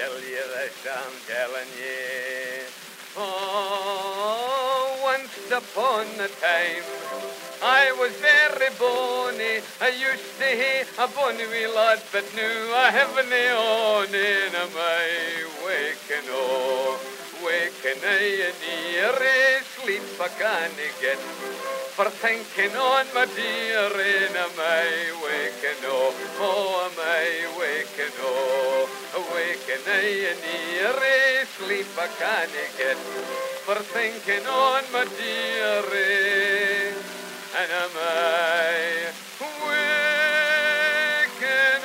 tell you this, I'm telling you. Oh, once upon a time, I was very bonny. I used to hate a bonny wee lad, but now I have nae on in my waking oh. Waking I near sleep I can't get for thinking on my dear in my waking oh my waking oh waking I near sleep I can't get for thinking on my dear and am I waking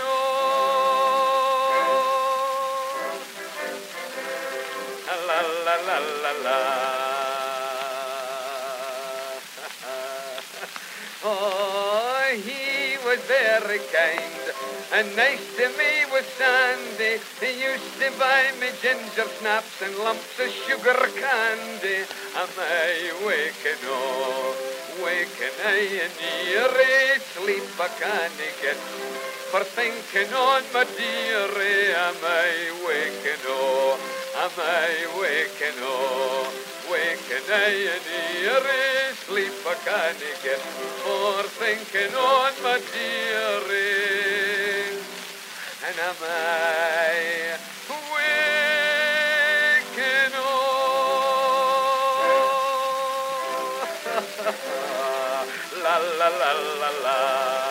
la la la la la. Oh, he was very kind and nice to me was Sandy. He used to buy me ginger snaps and lumps of sugar candy. Am I waking waking I near sleep I can't get for thinking on my dear. Am I waking am I waking waking I near sleep I can't get for thinking on my dear. And am I waking la la la la la.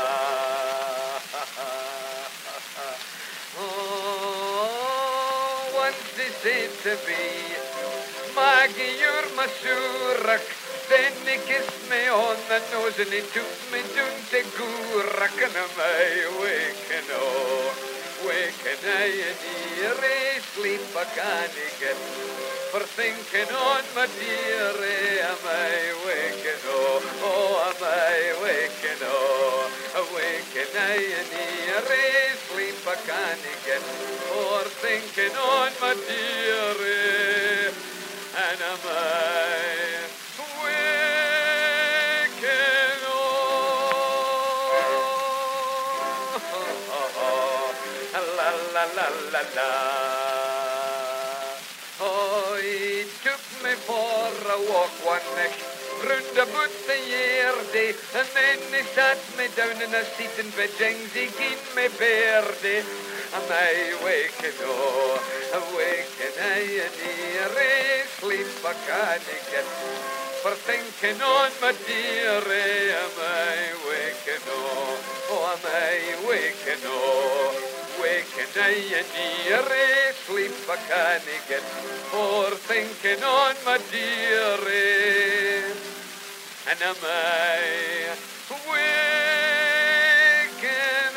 Oh, once they said to me, Maggie, you're my surak. Then he kissed me on the nose and he took me down to Goorak. And am I waking waking I near sleep I can't get for thinking on my dear. Am I waking am I waking waking I near sleep I can't get for thinking on my dear. And am I waking la la la la la. Oh, he took me for a walk one night round about the year day, and then he sat me down in a seat in Bejings. He gave me birdie. Am I waking waking I near sleep I can't get for thinking on my dear. Am I waking am I waking waking I near sleep I can't get for thinking on my dear. And am I waking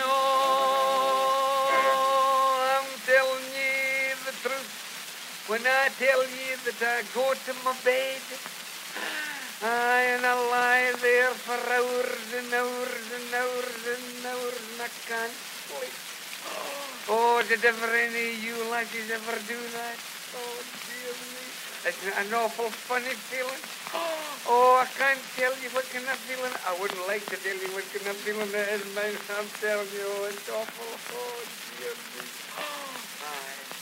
I'm telling you the truth when I tell you that I go to my bed and I lie there for hours and hours and hours and hours and I can't sleep. Oh, did ever any of you lasses ever do that? Oh, dear me. It's an awful funny feeling. Oh, I can't tell you what kind of feeling. I wouldn't like to tell you what kind of feeling that is, man. I'm telling you, it's awful. Oh, dear me. Aye.